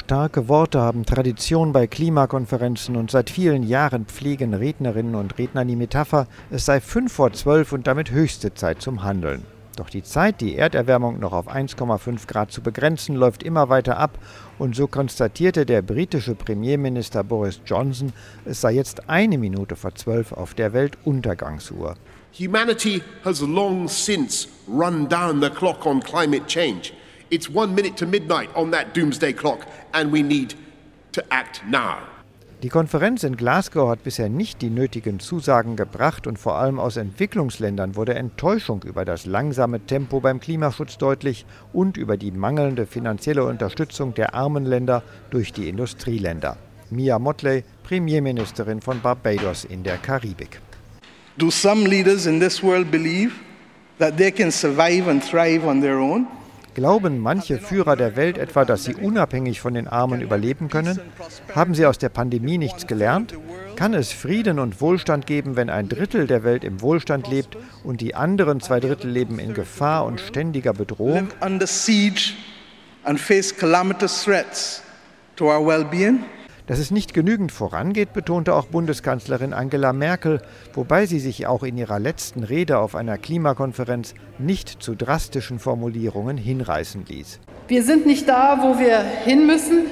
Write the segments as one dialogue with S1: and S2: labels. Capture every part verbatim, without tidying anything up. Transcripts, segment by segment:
S1: Starke Worte haben Tradition bei Klimakonferenzen und seit vielen Jahren pflegen Rednerinnen und Redner die Metapher, es sei fünf vor zwölf und damit höchste Zeit zum Handeln. Doch die Zeit, die Erderwärmung noch auf eins Komma fünf Grad zu begrenzen, läuft immer weiter ab und so konstatierte der britische Premierminister Boris Johnson, es sei jetzt eine Minute vor zwölf auf der Weltuntergangsuhr.
S2: Humanity has long since run down the clock on climate change. It's one minute to midnight on that doomsday clock and we need to act now.
S1: Die Konferenz in Glasgow hat bisher nicht die nötigen Zusagen gebracht und vor allem aus Entwicklungsländern wurde Enttäuschung über das langsame Tempo beim Klimaschutz deutlich und über die mangelnde finanzielle Unterstützung der armen Länder durch die Industrieländer. Mia Mottley, Premierministerin von Barbados in der Karibik.
S3: Do some leaders in this world believe that they can survive and thrive on their own?
S1: Glauben manche Führer der Welt etwa, dass sie unabhängig von den Armen überleben können? Haben sie aus der Pandemie nichts gelernt? Kann es Frieden und Wohlstand geben, wenn ein Drittel der Welt im Wohlstand lebt und die anderen zwei Drittel leben in Gefahr und ständiger Bedrohung?
S3: Under siege and face calamitous threats to our well-being?
S1: Dass es nicht genügend vorangeht, betonte auch Bundeskanzlerin Angela Merkel, wobei sie sich auch in ihrer letzten Rede auf einer Klimakonferenz nicht zu drastischen Formulierungen hinreißen ließ.
S4: Wir sind nicht da, wo wir hin müssen.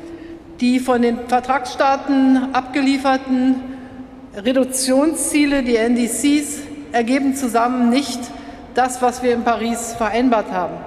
S4: Die von den Vertragsstaaten abgelieferten Reduktionsziele, die N D Cs, ergeben zusammen nicht das, was wir in Paris vereinbart haben.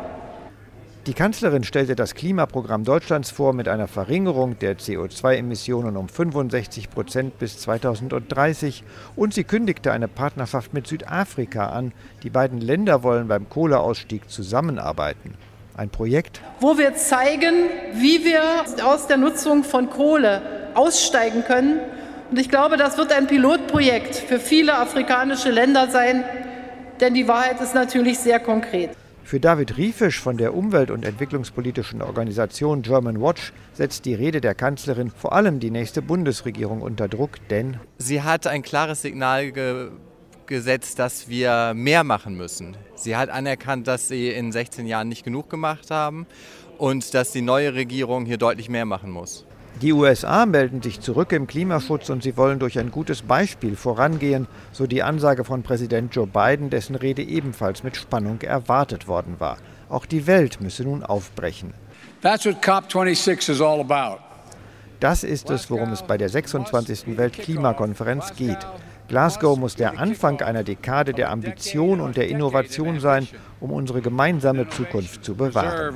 S1: Die Kanzlerin stellte das Klimaprogramm Deutschlands vor mit einer Verringerung der C O zwei Emissionen um fünfundsechzig Prozent bis zweitausenddreißig und sie kündigte eine Partnerschaft mit Südafrika an. Die beiden Länder wollen beim Kohleausstieg zusammenarbeiten. Ein Projekt,
S4: wo wir zeigen, wie wir aus der Nutzung von Kohle aussteigen können. Und ich glaube, das wird ein Pilotprojekt für viele afrikanische Länder sein, denn die Wahrheit ist natürlich sehr konkret.
S1: Für David Riefisch von der umwelt- und entwicklungspolitischen Organisation German Watch setzt die Rede der Kanzlerin vor allem die nächste Bundesregierung unter Druck, denn
S5: sie hat ein klares Signal ge- gesetzt, dass wir mehr machen müssen. Sie hat anerkannt, dass sie in sechzehn Jahren nicht genug gemacht haben und dass die neue Regierung hier deutlich mehr machen muss.
S1: Die U S A melden sich zurück im Klimaschutz und sie wollen durch ein gutes Beispiel vorangehen, so die Ansage von Präsident Joe Biden, dessen Rede ebenfalls mit Spannung erwartet worden war. Auch die Welt müsse nun aufbrechen.
S6: That's what COP twenty-six is all about.
S1: Das ist es, worum es bei der sechsundzwanzigsten Weltklimakonferenz geht. Glasgow muss der Anfang einer Dekade der Ambition und der Innovation sein, um unsere gemeinsame Zukunft zu bewahren.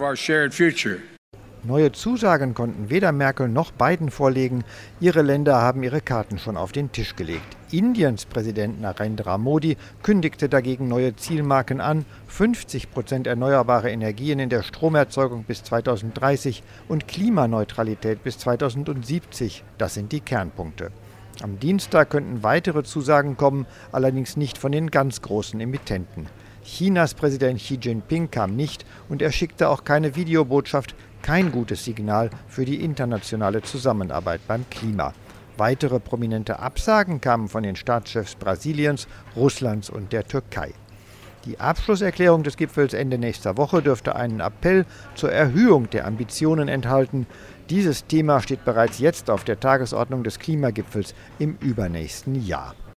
S1: Neue Zusagen konnten weder Merkel noch Biden vorlegen. Ihre Länder haben ihre Karten schon auf den Tisch gelegt. Indiens Präsident Narendra Modi kündigte dagegen neue Zielmarken an, fünfzig Prozent erneuerbare Energien in der Stromerzeugung bis zweitausenddreißig und Klimaneutralität bis zweitausendsiebzig. Das sind die Kernpunkte. Am Dienstag könnten weitere Zusagen kommen, allerdings nicht von den ganz großen Emittenten. Chinas Präsident Xi Jinping kam nicht und er schickte auch keine Videobotschaft, kein gutes Signal für die internationale Zusammenarbeit beim Klima. Weitere prominente Absagen kamen von den Staatschefs Brasiliens, Russlands und der Türkei. Die Abschlusserklärung des Gipfels Ende nächster Woche dürfte einen Appell zur Erhöhung der Ambitionen enthalten. Dieses Thema steht bereits jetzt auf der Tagesordnung des Klimagipfels im übernächsten Jahr.